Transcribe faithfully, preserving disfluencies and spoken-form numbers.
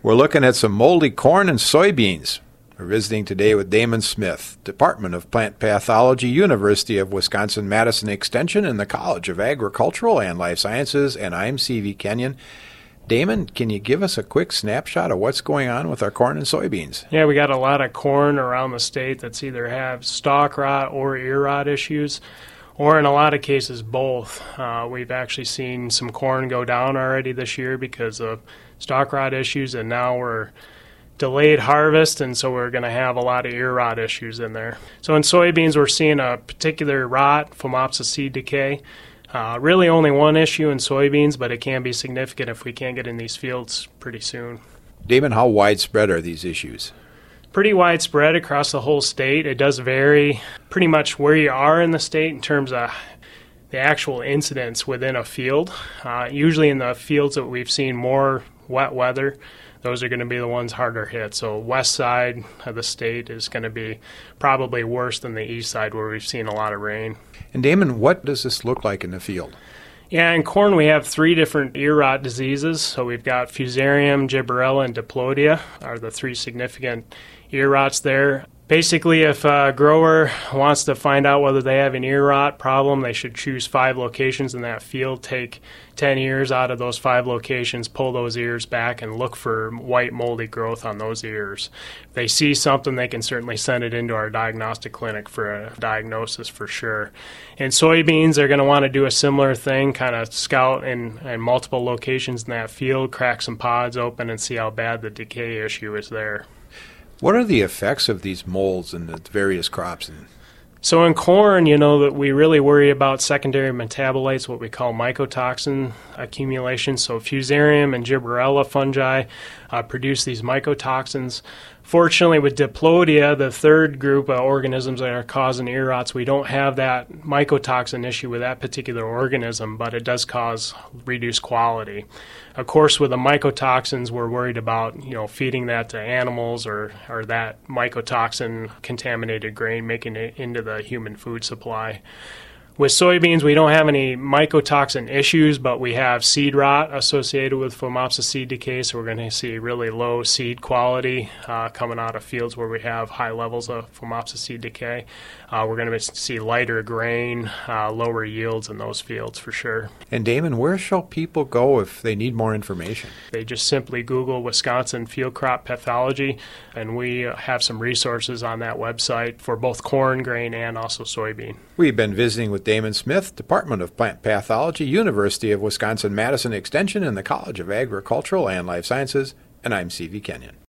We're looking at some moldy corn and soybeans. We're visiting today with Damon Smith, Department of Plant Pathology, University of Wisconsin-Madison Extension, and the College of Agricultural and Life Sciences, and I'm C V Kenyon. Damon, can you give us a quick snapshot of what's going on with our corn and soybeans? Yeah, we got a lot of corn around the state that's either have stalk rot or ear rot issues, or in a lot of cases both. Uh, we've actually seen some corn go down already this year because of stalk rot issues, and now we're delayed harvest, and so we're going to have a lot of ear rot issues in there. So in soybeans, we're seeing a particular rot, Phomopsis seed decay. Uh, really only one issue in soybeans, but it can be significant if we can't get in these fields pretty soon. Damon, how widespread are these issues? Pretty widespread across the whole state. It does vary pretty much where you are in the state in terms of the actual incidence within a field. Uh, usually in the fields that we've seen more wet weather, those are going to be the ones harder hit. So west side of the state is going to be probably worse than the east side where we've seen a lot of rain. And Damon, what does this look like in the field? Yeah, in corn we have three different ear rot diseases. So we've got Fusarium, Gibberella, and Diplodia are the three significant ear rots there. Basically, if a grower wants to find out whether they have an ear rot problem, they should choose five locations in that field, take ten ears out of those five locations, pull those ears back, and look for white moldy growth on those ears. If they see something, they can certainly send it into our diagnostic clinic for a diagnosis for sure. In soybeans, they're going to want to do a similar thing, kind of scout in, in multiple locations in that field, crack some pods open, and see how bad the decay issue is there. What are the effects of these molds in the various crops? So in corn, you know, that we really worry about secondary metabolites, what we call mycotoxin accumulation. So Fusarium and Gibberella fungi uh, produce these mycotoxins. Fortunately, with Diplodia, the third group of organisms that are causing ear rots, we don't have that mycotoxin issue with that particular organism, but it does cause reduced quality. Of course, with the mycotoxins, we're worried about, you know, feeding that to animals or, or that mycotoxin contaminated grain making it into the human food supply. With soybeans, we don't have any mycotoxin issues, but we have seed rot associated with Phomopsis seed decay, so we're going to see really low seed quality uh, coming out of fields where we have high levels of Phomopsis seed decay. Uh, we're going to see lighter grain, uh, lower yields in those fields for sure. And Damon, where shall people go if they need more information? They just simply Google Wisconsin Field Crop Pathology, and we have some resources on that website for both corn, grain, and also soybean. We've been visiting with Damon Smith, Department of Plant Pathology, University of Wisconsin-Madison Extension, and the College of Agricultural and Life Sciences, and I'm C V Kenyon.